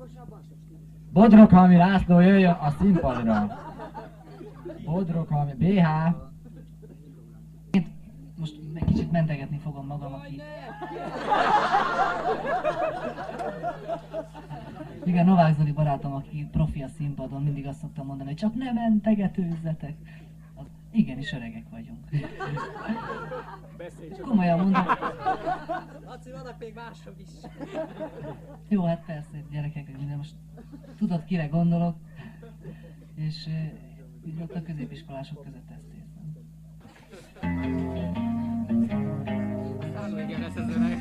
Bodroghalmi László jöjjön a színpadra. Bodroghalmi, BH. Most egy kicsit mentegetni fogom magam, aki... Igen, Novák Zoli barátom, aki profi a színpadon, mindig azt szoktam mondani, hogy csak ne mentegetőzzetek. Igenis öregek vagyunk. Komolyan mondom. Laci, vannak még mások is. Jó, hát persze, gyerekek, minden most tudod, kire gondolok. És úgy ott a középiskolások között ezt érzem. Igen, lesz ez öreg.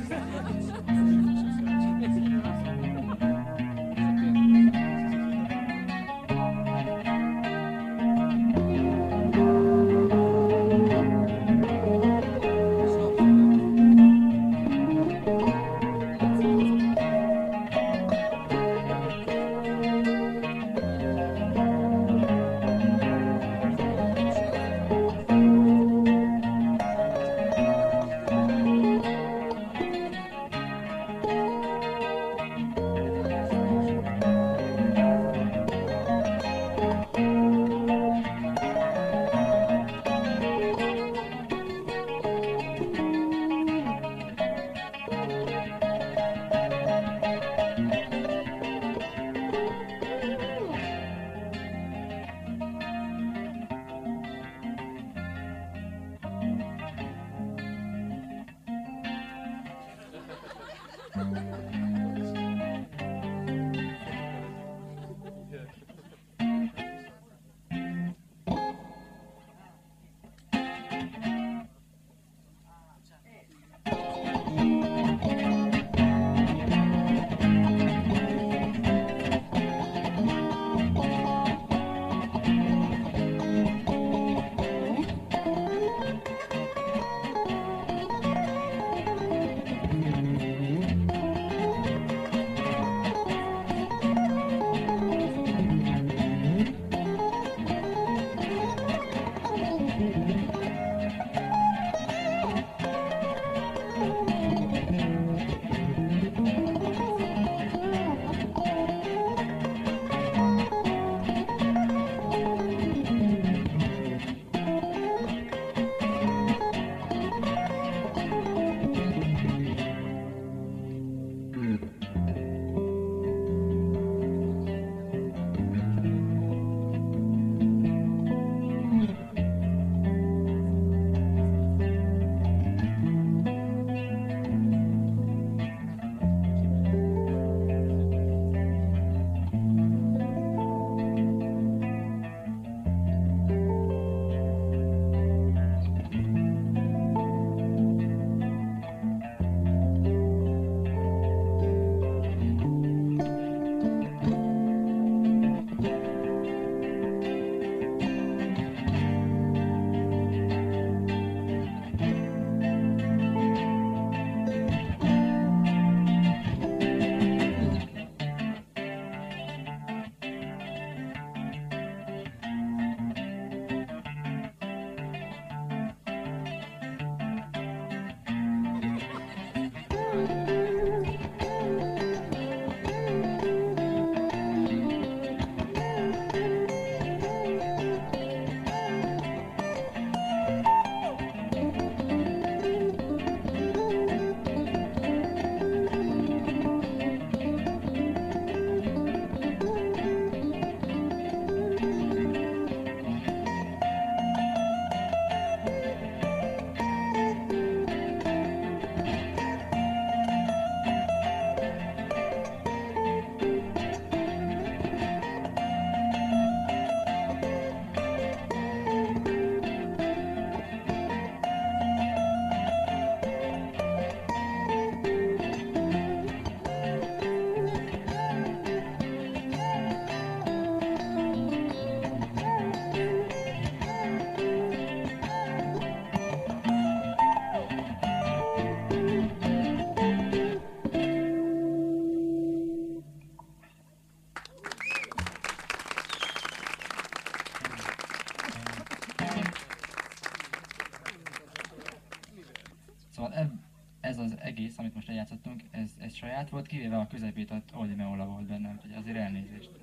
Ez az egész, amit most eljátszottunk, ez saját volt, kivéve a közepét, ott Oldie Meola volt bennem. hogy azért elnézést.